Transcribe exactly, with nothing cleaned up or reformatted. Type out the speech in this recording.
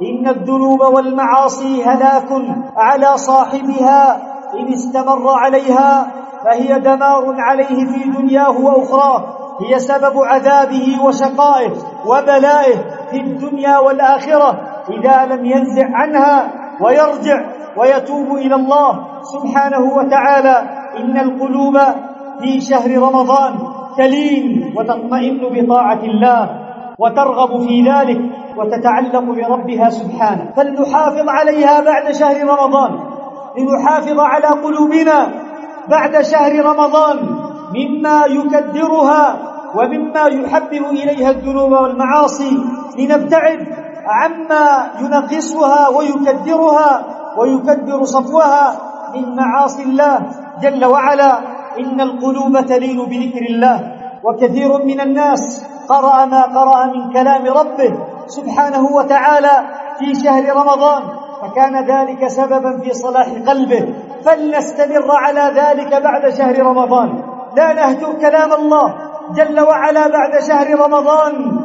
إن الذنوب والمعاصي هلاك على صاحبها إن استمر عليها، فهي دمار عليه في دنياه وأخراه، هي سبب عذابه وشقائه وبلائه في الدنيا والآخرة إذا لم ينزع عنها ويرجع ويتوب إلى الله سبحانه وتعالى. إن القلوب في شهر رمضان تلين وتطمئن بطاعة الله وترغب في ذلك وتتعلق بربها سبحانه، فلنحافظ عليها بعد شهر رمضان، لنحافظ على قلوبنا بعد شهر رمضان مما يكدرها ومما يحبب إليها الذنوب والمعاصي، لنبتعد عما ينقصها ويكدرها ويكدر صفوها من معاصي الله جل وعلا. إن القلوب تلين بذكر الله، وكثير من الناس قرأ ما قرأ من كلام ربه سبحانه وتعالى في شهر رمضان، فكان ذلك سببا في صلاح قلبه، فلنستمر على ذلك بعد شهر رمضان، لا نهجر كلام الله جل وعلا بعد شهر رمضان،